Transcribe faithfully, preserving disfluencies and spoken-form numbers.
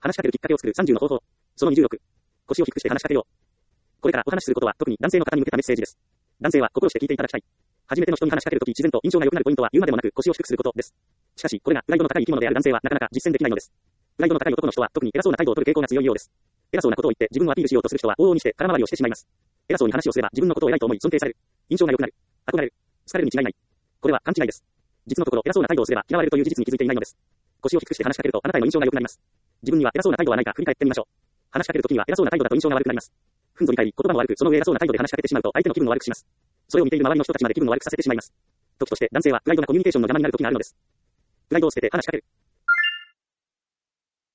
話しかけるきっかけを作るさんじゅうの方法。そのにじゅうろく。腰を低くして話しかけよう。これからお話しすることは特に男性の方に向けたメッセージです。男性は心して聞いていただきたい。初めての人に話しかけるとき自然と印象が良くなるポイントは言うまでもなく腰を低くすることです。しかし、これがプライドの高い生き物である男性はなかなか実践できないのです。プライドの高い男の人は特に偉そうな態度を取る傾向が強いようです。偉そうなことを言って自分をアピールしようとする人は往々にして空回りをしてしまいます。偉そうに話をすれば自分のことを偉いと思い尊敬される。印象が良くなる。憧れる。好かれるに違いない。これは勘違いです。実のところ偉そうな態度をすれば嫌われるという事実に気づいていないのです。腰を低くして話しかけるとあなたへの印象が良くなります。自分には偉そうな態度はないか振り返ってみましょう。話しかけるときには偉そうな態度だと印象が悪くなります。ふんぞり返り言葉も悪くその上偉そうな態度で話しかけてしまうと相手の気分を悪くします。それを見ている周りの人たちまで気分を悪くさせてしまいます。時として男性はプライドがコミュニケーションの邪魔になるときがあるのです。プライドを捨てて話しかける。